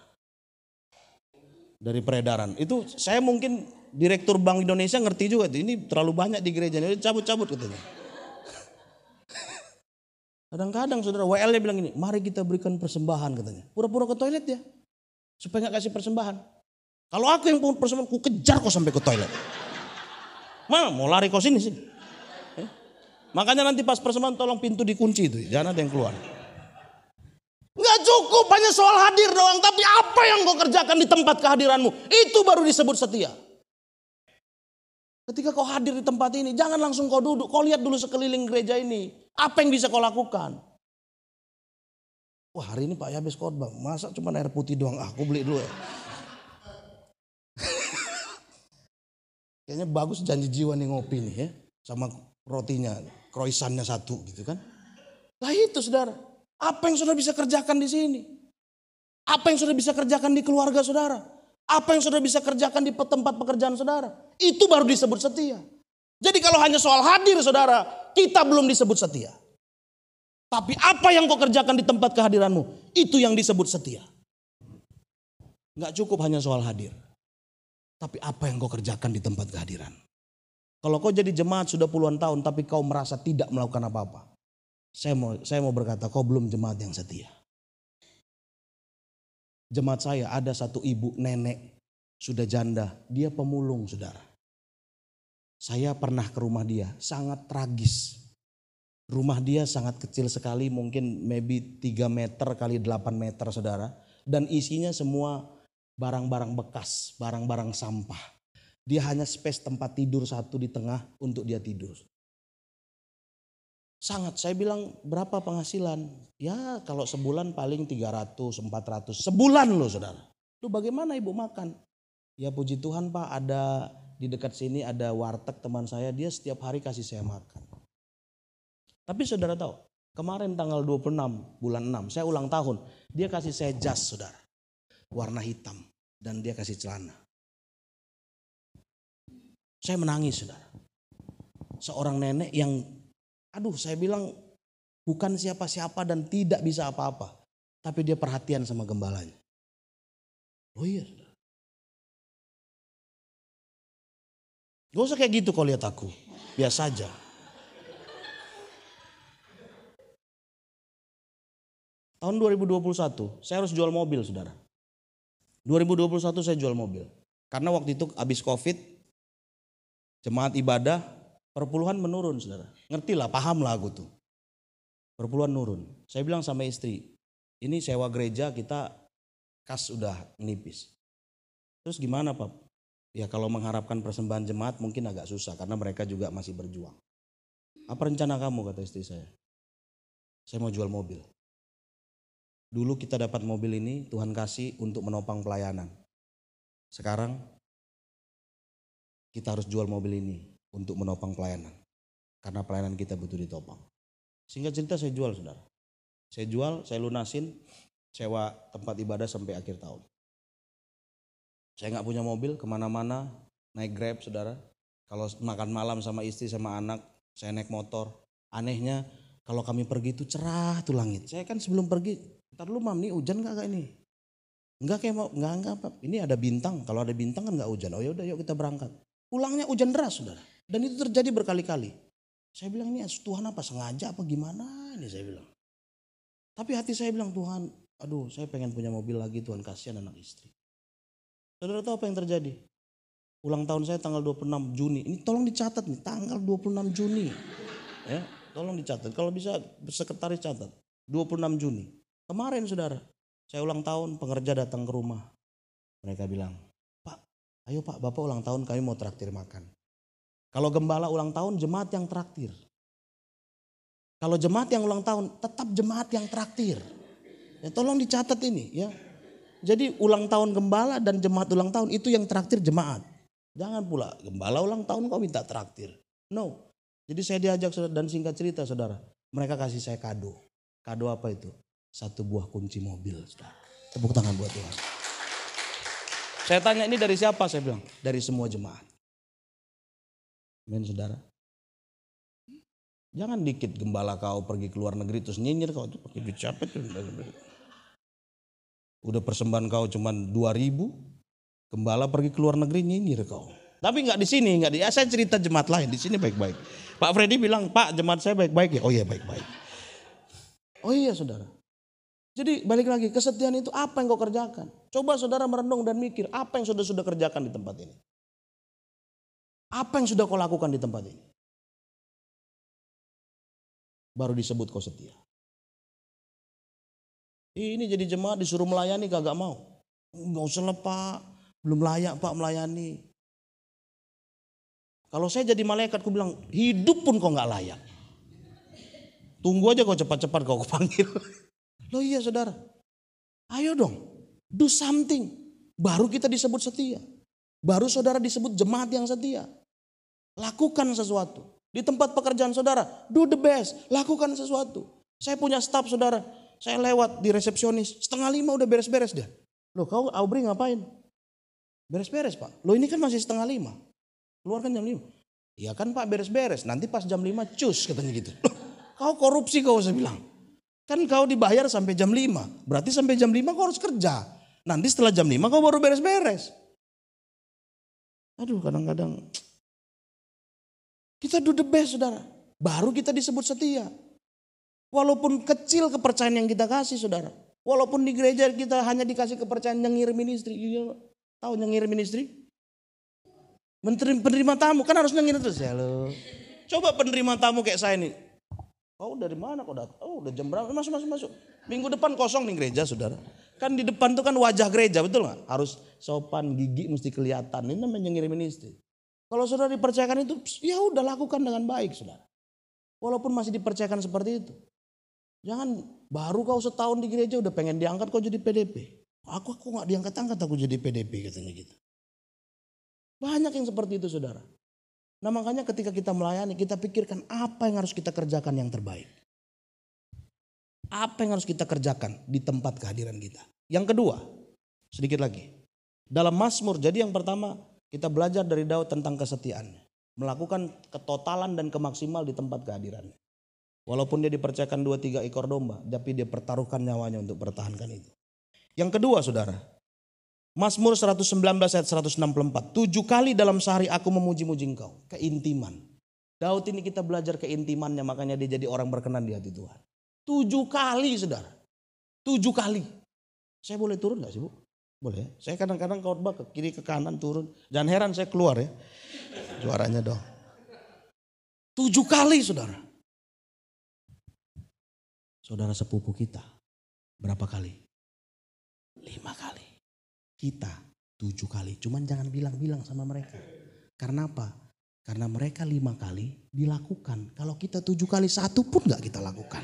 Dari peredaran. Itu saya mungkin Direktur Bank Indonesia ngerti juga tuh. Ini terlalu banyak di gereja. Ini cabut-cabut katanya. Kadang-kadang saudara WL-nya bilang ini, mari kita berikan persembahan katanya. Pura-pura ke toilet ya. Supaya gak kasih persembahan. Kalau aku yang persembahan, aku kejar kok sampai ke toilet. Mau lari kau sini. Makanya nanti pas persembahan tolong pintu dikunci itu, jangan ada yang keluar. Nggak cukup hanya soal hadir doang, tapi apa yang kau kerjakan di tempat kehadiranmu, itu baru disebut setia. Ketika kau hadir di tempat ini, jangan langsung kau duduk, kau lihat dulu sekeliling gereja ini. Apa yang bisa kau lakukan? Wah, hari ini Pak habis khotbah, masa cuma air putih doang, aku beli dulu ya. Kayaknya bagus janji jiwa nih ngopi nih ya, sama rotinya, croissantnya satu gitu kan. Lah itu saudara, apa yang saudara bisa kerjakan di sini? Apa yang saudara bisa kerjakan di keluarga saudara? Apa yang saudara bisa kerjakan di tempat pekerjaan saudara? Itu baru disebut setia. Jadi kalau hanya soal hadir saudara, kita belum disebut setia. Tapi apa yang kau kerjakan di tempat kehadiranmu, itu yang disebut setia. Nggak cukup hanya soal hadir. Tapi apa yang kau kerjakan di tempat kehadiran. Kalau kau jadi jemaat sudah puluhan tahun tapi kau merasa tidak melakukan apa-apa. Saya mau berkata kau belum jemaat yang setia. Jemaat saya ada satu ibu nenek sudah janda. Dia pemulung saudara. Saya pernah ke rumah dia, sangat tragis. Rumah dia sangat kecil sekali, mungkin maybe 3 meter kali 8 meter saudara. Dan isinya semua barang-barang bekas, barang-barang sampah. Dia hanya space tempat tidur satu di tengah untuk dia tidur. Sangat, saya bilang berapa penghasilan? Ya kalau sebulan paling 300, 400. Sebulan loh saudara. Lu bagaimana ibu makan? Ya puji Tuhan Pak, ada di dekat sini ada warteg teman saya, dia setiap hari kasih saya makan. Tapi saudara tahu, kemarin tanggal 26 bulan 6, saya ulang tahun. Dia kasih saya jas saudara, warna hitam. Dan dia kasih celana. Saya menangis saudara. Seorang nenek yang, saya bilang bukan siapa-siapa dan tidak bisa apa-apa. Tapi dia perhatian sama gembalanya. Oh iya. Gak usah kayak gitu kau lihat aku. Biasa aja. Tahun 2021 saya harus jual mobil saudara. 2021 saya jual mobil. Karena waktu itu habis Covid, jemaat ibadah, perpuluhan menurun saudara. Ngerti lah, paham lah aku tuh. Perpuluhan nurun. Saya bilang sama istri, ini sewa gereja kita kas udah menipis. Terus gimana Pak? Ya kalau mengharapkan persembahan jemaat mungkin agak susah karena mereka juga masih berjuang. Apa rencana kamu kata istri saya? Saya mau jual mobil. Dulu kita dapat mobil ini Tuhan kasih untuk menopang pelayanan. Sekarang kita harus jual mobil ini untuk menopang pelayanan. Karena pelayanan kita butuh ditopang. Singkat cerita saya jual saudara. Saya jual, saya lunasin, sewa tempat ibadah sampai akhir tahun. Saya gak punya mobil, kemana-mana naik Grab saudara. Kalau makan malam sama istri sama anak, saya naik motor. Anehnya kalau kami pergi itu cerah tuh langit. Saya kan sebelum pergi, ntar lu mam nih hujan kagak ini? Enggak kayak mau, enggak apa. Ini ada bintang, kalau ada bintang kan gak hujan. Oh yaudah yuk kita berangkat. Pulangnya hujan deras saudara. Dan itu terjadi berkali-kali. Saya bilang ini Tuhan apa sengaja apa gimana ini saya bilang. Tapi hati saya bilang Tuhan, aduh saya pengen punya mobil lagi Tuhan kasihan anak istri. Saudara tahu apa yang terjadi? Ulang tahun saya tanggal 26 Juni. Ini tolong dicatat nih, tanggal 26 Juni. Ya, tolong dicatat. Kalau bisa sekretaris catat. 26 Juni. Kemarin saudara, saya ulang tahun, pengerja datang ke rumah. Mereka bilang, Pak, ayo Pak, Bapak ulang tahun kami mau traktir makan. Kalau gembala ulang tahun, jemaat yang traktir. Kalau jemaat yang ulang tahun, tetap jemaat yang traktir. Ya, tolong dicatat ini ya. Jadi ulang tahun gembala dan jemaat ulang tahun itu yang traktir jemaat. Jangan pula gembala ulang tahun kau minta traktir. No. Jadi saya diajak saudara dan singkat cerita saudara. Mereka kasih saya kado. Kado apa itu? 1 buah kunci mobil saudara. Tepuk tangan buat Tuhan. Saya tanya ini dari siapa? Saya bilang dari semua jemaat. Amin saudara. Jangan dikit gembala kau pergi ke luar negeri terus nyinyir kau tuh pakai duit siapa tuh. Udah persembahan kau cuma 2.000, gembala pergi ke luar negeri nyinyir kau. Tapi nggak di sini, nggak di. Saya cerita jemaat lain di sini baik-baik. Pak Freddy bilang, Pak jemaat saya baik-baik ya. Oh iya baik-baik. Oh iya saudara. Jadi balik lagi kesetiaan itu apa yang kau kerjakan? Coba saudara merenung dan mikir apa yang sudah kerjakan di tempat ini. Apa yang sudah kau lakukan di tempat ini? Baru disebut kau setia. Ini jadi jemaat disuruh melayani kagak mau. Enggak usah lah Pak, belum layak Pak melayani. Kalau saya jadi malaikat, aku bilang hidup pun kau gak layak. Tunggu aja kau cepat-cepat kau panggil. Loh iya saudara, ayo dong do something. Baru kita disebut setia. Baru saudara disebut jemaat yang setia. Lakukan sesuatu. Di tempat pekerjaan saudara, do the best. Lakukan sesuatu. Saya punya staff saudara. Saya lewat di resepsionis, 4:30 udah beres-beres dia. Loh kau Aubrey ngapain? Beres-beres Pak. Loh ini kan masih 4:30. Keluar kan jam 5. Iya kan Pak beres-beres. Nanti pas jam 5 cus katanya gitu. Loh, kau korupsi kau saya bilang. Kan kau dibayar sampai jam 5. Berarti sampai jam 5 kau harus kerja. Nanti setelah jam 5 kau baru beres-beres. Aduh kadang-kadang. Kita do the best saudara. Baru kita disebut setia. Walaupun kecil kepercayaan yang kita kasih saudara. Walaupun di gereja kita hanya dikasih kepercayaan nyengir ministry. Tahu nyengir ministry? Penerima tamu kan harus nyengir terus. Halo. Coba penerima tamu kayak saya nih. Kau dari mana kau datang? Oh udah jam berapa? Masuk. Minggu depan kosong nih gereja saudara. Kan di depan tuh kan wajah gereja betul gak? Harus sopan, gigi mesti kelihatan. Ini namanya nyengir ministry. Kalau saudara dipercayakan itu ya udah lakukan dengan baik saudara. Walaupun masih dipercayakan seperti itu. Jangan baru kau setahun di gereja udah pengen diangkat kau jadi PDP. Aku gak diangkat-angkat aku jadi PDP katanya gitu. Banyak yang seperti itu saudara. Nah makanya ketika kita melayani kita pikirkan apa yang harus kita kerjakan yang terbaik. Apa yang harus kita kerjakan di tempat kehadiran kita. Yang kedua, sedikit lagi. Dalam Mazmur, jadi yang pertama kita belajar dari Daud tentang kesetiaannya. Melakukan ketotalan dan kemaksimal di tempat kehadirannya. Walaupun dia dipercayakan 2-3 ekor domba, tapi dia pertaruhkan nyawanya untuk pertahankan itu. Yang kedua saudara, Mazmur 119 ayat 164. 7 kali dalam sehari aku memuji-muji engkau. Keintiman. Daud ini kita belajar keintimannya, makanya dia jadi orang berkenan di hati Tuhan. 7 kali saudara. 7 kali. Saya boleh turun gak sih Bu? Boleh ya? Saya kadang-kadang khotbah ke kiri ke kanan turun. Jangan heran saya keluar ya. Suaranya dong. 7 kali saudara. Saudara sepupu kita berapa kali? 5 kali. Kita 7 kali. Cuman jangan bilang-bilang sama mereka. Karena apa? Karena mereka 5 kali dilakukan. Kalau kita 7 kali 1 pun gak kita lakukan.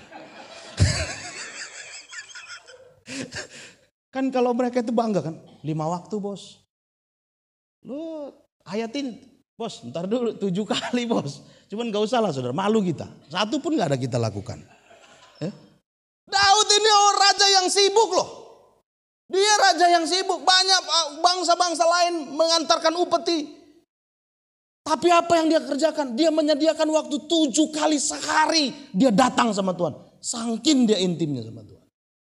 Kan kalau mereka itu bangga kan. 5 waktu bos. Lu hayatin bos ntar dulu 7 kali bos. Cuman gak usah lah saudara. Malu kita. 1 pun gak ada kita lakukan. Ya? Daud ini raja yang sibuk loh. Dia raja yang sibuk. Banyak bangsa-bangsa lain mengantarkan upeti. Tapi apa yang dia kerjakan? Dia menyediakan waktu 7 kali sehari. Dia datang sama Tuhan. Saking dia intimnya sama Tuhan.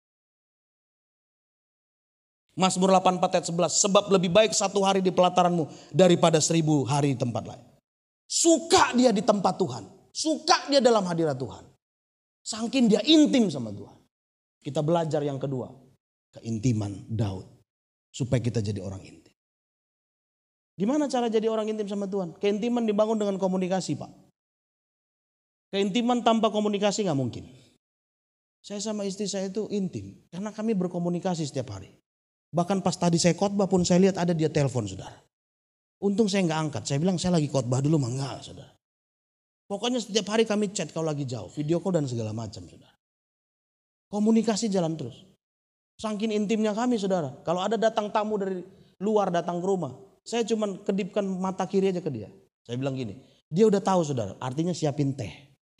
Mazmur 84 ayat 11. Sebab lebih baik 1 hari di pelataranmu daripada 1000 hari di tempat lain. Suka dia di tempat Tuhan. Suka dia dalam hadirat Tuhan. Saking dia intim sama Tuhan. Kita belajar yang kedua. Keintiman Daud. Supaya kita jadi orang intim. Gimana cara jadi orang intim sama Tuhan? Keintiman dibangun dengan komunikasi Pak. Keintiman tanpa komunikasi gak mungkin. Saya sama istri saya itu intim. Karena kami berkomunikasi setiap hari. Bahkan pas tadi saya khotbah pun saya lihat ada dia telepon saudara. Untung saya gak angkat. Saya bilang saya lagi khotbah dulu mah enggak saudara. Pokoknya setiap hari kami chat kalau lagi jauh. Video call dan segala macam saudara. Komunikasi jalan terus. Saking intimnya kami saudara. Kalau ada datang tamu dari luar datang ke rumah. Saya cuma kedipkan mata kiri aja ke dia. Saya bilang gini. Dia udah tahu saudara. Artinya siapin teh.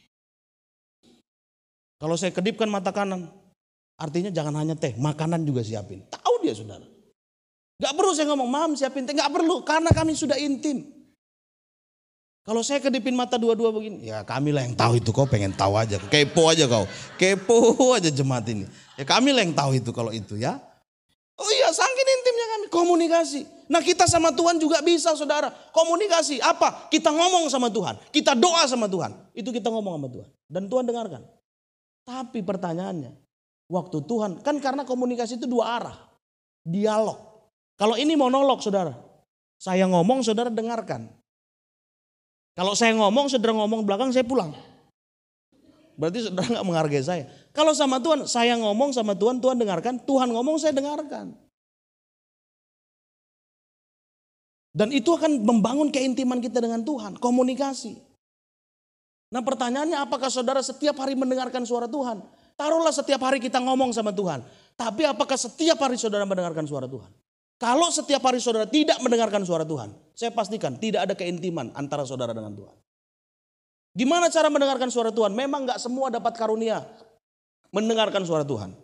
Kalau saya kedipkan mata kanan. Artinya jangan hanya teh. Makanan juga siapin. Tahu dia saudara. Gak perlu saya ngomong. Mam siapin teh. Gak perlu. Karena kami sudah intim. Kalau saya kedipin mata dua-dua begini, ya kami lah yang tahu itu, kau pengen tahu aja, kepo aja kau, kepo aja jemaat ini. Ya kami lah yang tahu itu kalau itu ya. Oh iya saking intimnya kami, komunikasi. Nah kita sama Tuhan juga bisa saudara, komunikasi. Apa? Kita ngomong sama Tuhan, kita doa sama Tuhan. Itu kita ngomong sama Tuhan dan Tuhan dengarkan. Tapi pertanyaannya, waktu Tuhan, kan karena komunikasi itu 2 arah, dialog. Kalau ini monolog saudara, saya ngomong saudara dengarkan. Kalau saya ngomong, saudara ngomong belakang, saya pulang. Berarti saudara nggak menghargai saya. Kalau sama Tuhan, saya ngomong sama Tuhan, Tuhan dengarkan. Tuhan ngomong, saya dengarkan. Dan itu akan membangun keintiman kita dengan Tuhan, komunikasi. Nah pertanyaannya, apakah saudara setiap hari mendengarkan suara Tuhan? Taruhlah setiap hari kita ngomong sama Tuhan. Tapi apakah setiap hari saudara mendengarkan suara Tuhan? Kalau setiap hari saudara tidak mendengarkan suara Tuhan, saya pastikan tidak ada keintiman antara saudara dengan Tuhan. Gimana cara mendengarkan suara Tuhan? Memang gak semua dapat karunia mendengarkan suara Tuhan.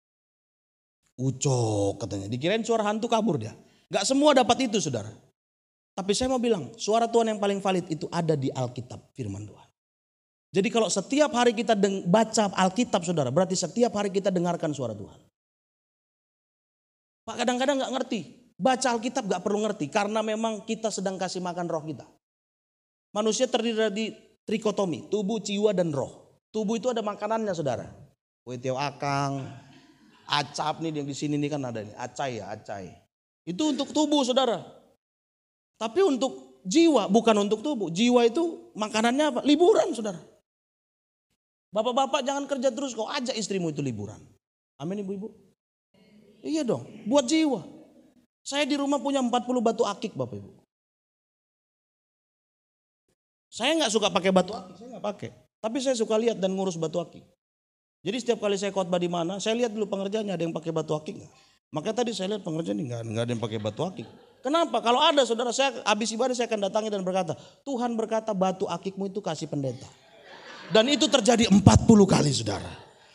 Ucok katanya, dikirain suara hantu kabur dia. Gak semua dapat itu saudara. Tapi saya mau bilang, suara Tuhan yang paling valid itu ada di Alkitab, firman Tuhan. Jadi kalau setiap hari kita baca Alkitab saudara, berarti setiap hari kita dengarkan suara Tuhan. Pak kadang-kadang gak ngerti, baca Alkitab gak perlu ngerti, karena memang kita sedang kasih makan roh kita. Manusia terdiri dari trikotomi, tubuh, jiwa, dan roh. Tubuh itu ada makanannya saudara. Kue tiaw akang, acap nih yang di sini nih kan ada nih, acai ya, acai. Itu untuk tubuh saudara. Tapi untuk jiwa, bukan untuk tubuh. Jiwa itu makanannya apa? Liburan saudara. Bapak-bapak jangan kerja terus, kau ajak istrimu itu liburan. Amin ibu-ibu. Iya dong, buat jiwa. Saya di rumah punya 40 batu akik Bapak Ibu. Saya gak suka pakai batu akik, saya gak pakai. Tapi saya suka lihat dan ngurus batu akik. Jadi setiap kali saya khotbah di mana, saya lihat dulu pengerjaannya ada yang pakai batu akik gak? Makanya tadi saya lihat pengerjaan ini gak ada yang pakai batu akik. Kenapa? Kalau ada saudara, saya habis ibadah saya akan datangi dan berkata, Tuhan berkata batu akikmu itu kasih pendeta. Dan itu terjadi 40 kali saudara.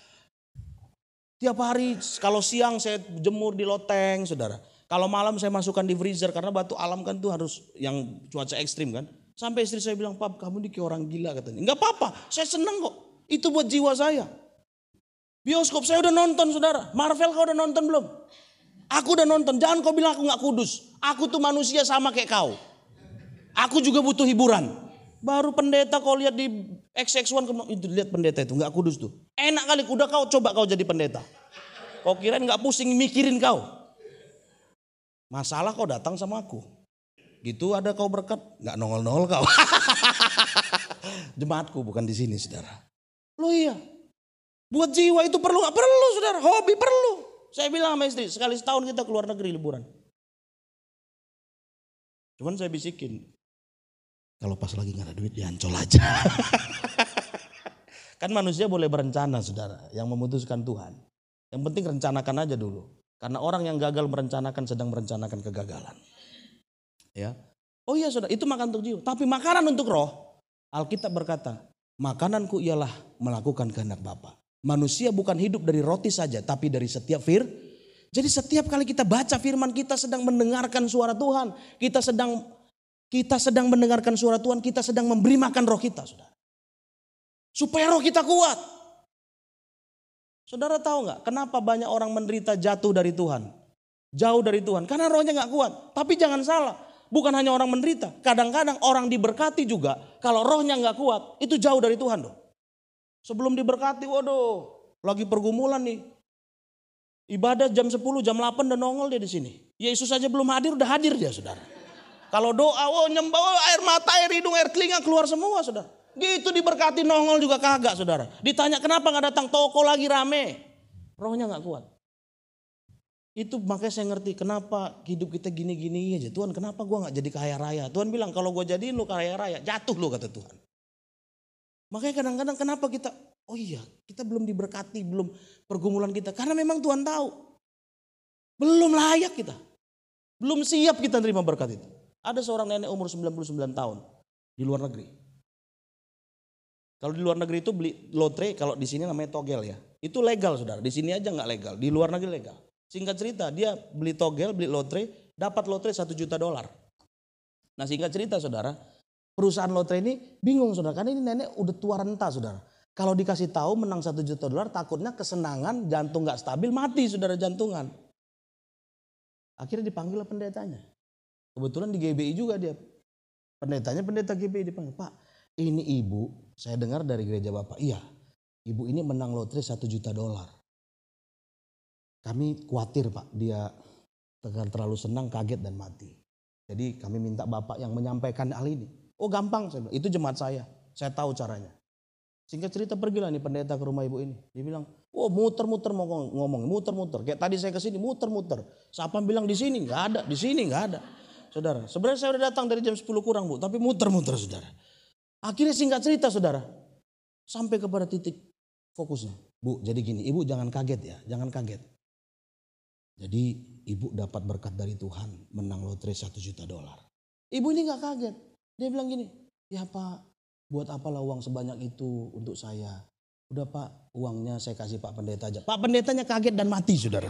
Tiap hari kalau siang saya jemur di loteng saudara. Kalau malam saya masukkan di freezer karena batu alam kan tuh harus yang cuaca ekstrim kan. Sampai istri saya bilang, Pap kamu ini kayak orang gila katanya. Enggak apa-apa, saya senang kok. Itu buat jiwa saya. Bioskop saya udah nonton saudara. Marvel kau udah nonton belum? Aku udah nonton, jangan kau bilang aku gak kudus. Aku tuh manusia sama kayak kau. Aku juga butuh hiburan. Baru pendeta kau lihat di XX1, itu lihat pendeta itu gak kudus tuh. Enak kali, udah kau coba kau jadi pendeta. Kau kirain gak pusing mikirin kau. Masalah kau datang sama aku. Gitu ada kau berkat, gak nongol-nongol kau. Jemaatku bukan di sini saudara. Loh iya, buat jiwa itu perlu gak perlu saudara, hobi perlu. Saya bilang sama istri, sekali setahun kita keluar negeri liburan. Cuman saya bisikin, kalau pas lagi gak ada duit ya ancol aja. Kan manusia boleh berencana saudara, yang memutuskan Tuhan. Yang penting rencanakan aja dulu. Karena orang yang gagal merencanakan sedang merencanakan kegagalan. Ya. Oh iya saudara, itu makan untuk jiwa. Tapi makanan untuk roh, Alkitab berkata, makananku ialah melakukan kehendak Bapa. Manusia bukan hidup dari roti saja, tapi dari setiap Jadi setiap kali kita baca firman, kita sedang mendengarkan suara Tuhan. Kita sedang mendengarkan suara Tuhan, kita sedang memberi makan roh kita, saudara. Supaya roh kita kuat. Saudara tahu nggak kenapa banyak orang menderita jatuh dari Tuhan? Jauh dari Tuhan, karena rohnya nggak kuat. Tapi jangan salah, bukan hanya orang menderita. Kadang-kadang orang diberkati juga, kalau rohnya nggak kuat, itu jauh dari Tuhan dong. Sebelum diberkati, waduh, lagi pergumulan nih. Ibadah jam 10, jam 8 udah nongol dia di sini. Yesus aja belum hadir, udah hadir dia saudara. Kalau doa, nyembah, air mata, air hidung, air telinga keluar semua saudara. Gitu diberkati nongol juga kagak saudara. Ditanya kenapa gak datang, toko lagi rame. Rohnya gak kuat. Itu makanya saya ngerti kenapa hidup kita gini-gini aja. Tuhan kenapa gue gak jadi kaya raya. Tuhan bilang kalau gue jadiin lu kaya raya, jatuh lu kata Tuhan. Makanya kadang-kadang kenapa kita, oh iya kita belum diberkati, belum pergumulan kita. Karena memang Tuhan tahu. Belum layak kita. Belum siap kita terima berkat itu. Ada seorang nenek umur 99 tahun di luar negeri. Kalau di luar negeri itu beli lotre, kalau di sini namanya togel ya. Itu legal saudara, di sini aja gak legal, di luar negeri legal. Singkat cerita dia beli togel, beli lotre, dapat lotre $1 juta. Nah singkat cerita saudara, perusahaan lotre ini bingung saudara, karena ini nenek udah tua renta saudara. Kalau dikasih tahu menang $1 juta, takutnya kesenangan, jantung gak stabil, mati saudara jantungan. Akhirnya dipanggil pendetanya. Kebetulan di GBI juga dia. Pendetanya pendeta GBI dipanggil, Pak ini ibu, saya dengar dari gereja Bapak, iya ibu ini menang lotre $1 juta. Kami khawatir Pak, dia terlalu senang, kaget dan mati. Jadi kami minta Bapak yang menyampaikan hal ini. Oh gampang, saya bilang, itu jemaat saya tahu caranya. Singkat cerita pergilah nih pendeta ke rumah ibu ini. Dia bilang, oh muter-muter mau ngomong, muter-muter. Kayak tadi saya ke sini muter-muter. Siapa bilang di sini nggak ada, di sini nggak ada. Saudara, sebenarnya saya udah datang dari jam 10 kurang Bu, tapi muter-muter saudara. Akhirnya singkat cerita saudara, sampai kepada titik fokusnya. Bu, jadi gini, ibu jangan kaget ya, jangan kaget. Jadi ibu dapat berkat dari Tuhan, menang lotre $1 juta. Ibu ini gak kaget, dia bilang gini, ya Pak, buat apalah uang sebanyak itu untuk saya. Udah Pak, uangnya saya kasih Pak Pendeta aja. Pak Pendetanya kaget dan mati saudara.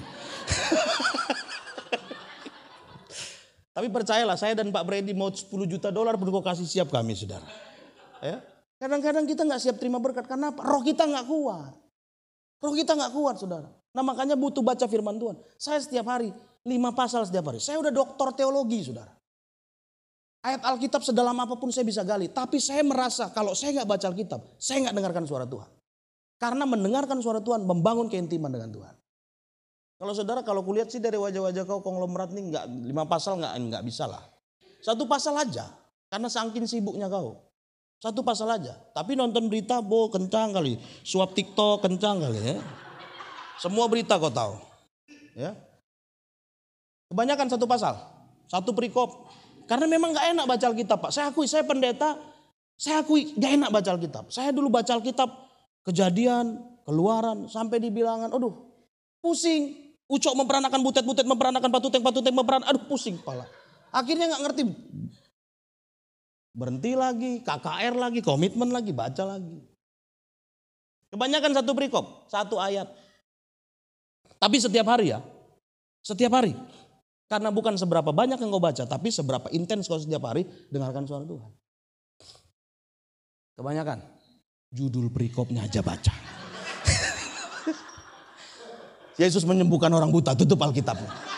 Tapi percayalah, saya dan Pak Brady mau $10 juta pun kau kasih siap kami saudara. Ya. Kadang-kadang kita gak siap terima berkat, karena apa? Roh kita gak kuat. Roh kita gak kuat saudara. Nah makanya butuh baca firman Tuhan. Saya setiap hari 5 pasal setiap hari. Saya udah doktor teologi saudara. Ayat Alkitab sedalam apapun saya bisa gali. Tapi saya merasa kalau saya gak baca Alkitab, saya gak dengarkan suara Tuhan. Karena mendengarkan suara Tuhan membangun keintiman dengan Tuhan. Kalau saudara kalau kulihat sih dari wajah-wajah kau konglomerat nih 5 pasal gak bisa lah. 1 pasal aja. Karena saking sibuknya kau. 1 pasal aja. Tapi nonton berita kencang kali. Suap TikTok kencang kali ya. Semua berita kau tahu. Ya. Kebanyakan 1 pasal. 1 perikop. Karena memang gak enak baca Alkitab Pak. Saya akui, saya pendeta. Saya akui gak enak baca Alkitab. Saya dulu baca Alkitab. Kejadian, Keluaran, sampai di bilangan. Aduh pusing. Ucok memperanakan butet-butet, memperanakan patuteng memperanakan. Aduh pusing kepala. Akhirnya gak ngerti. Berhenti lagi, KKR lagi, komitmen lagi, baca lagi. Kebanyakan 1 perikop, 1 ayat. Tapi setiap hari ya, setiap hari. Karena bukan seberapa banyak yang kau baca, tapi seberapa intens kau setiap hari dengarkan suara Tuhan. Kebanyakan, judul perikopnya aja baca. Yesus menyembuhkan orang buta, tutup Alkitabnya.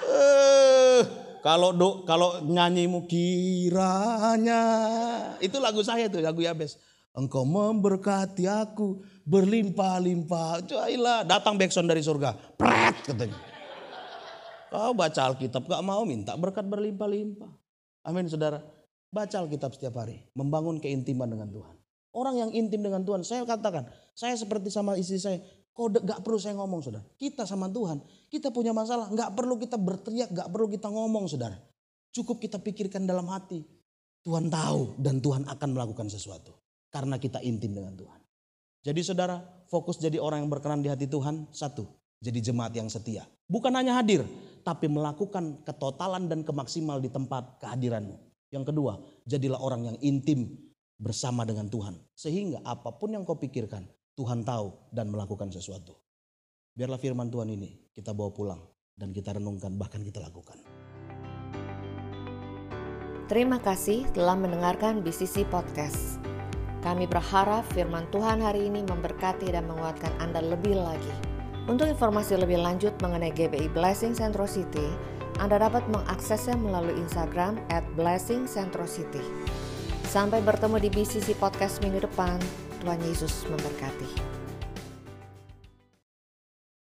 Kalau nyanyimu kiranya, itu lagu saya tuh, lagu Yabes. Engkau memberkati aku berlimpah-limpah. Cobalah datang backsound dari surga. Pret katanya. Kau baca Alkitab gak mau minta berkat berlimpah-limpah. Amin saudara. Baca Alkitab setiap hari. Membangun keintiman dengan Tuhan. Orang yang intim dengan Tuhan, saya katakan. Saya seperti sama istri saya. Kau gak perlu saya ngomong saudara. Kita sama Tuhan. Kita punya masalah. Gak perlu kita berteriak. Gak perlu kita ngomong saudara. Cukup kita pikirkan dalam hati. Tuhan tahu dan Tuhan akan melakukan sesuatu. Karena kita intim dengan Tuhan. Jadi saudara, fokus jadi orang yang berkenan di hati Tuhan. 1, jadi jemaat yang setia. Bukan hanya hadir, tapi melakukan ketotalan dan kemaksimal di tempat kehadiranmu. Yang kedua, jadilah orang yang intim bersama dengan Tuhan. Sehingga apapun yang kau pikirkan, Tuhan tahu dan melakukan sesuatu. Biarlah firman Tuhan ini kita bawa pulang dan kita renungkan, bahkan kita lakukan. Terima kasih telah mendengarkan BCC Podcast. Kami berharap firman Tuhan hari ini memberkati dan menguatkan Anda lebih lagi. Untuk informasi lebih lanjut mengenai GBI Blessing Centro City, Anda dapat mengaksesnya melalui Instagram @blessingcentrocity. Sampai bertemu di BCC Podcast minggu depan. Tuhan Yesus memberkati.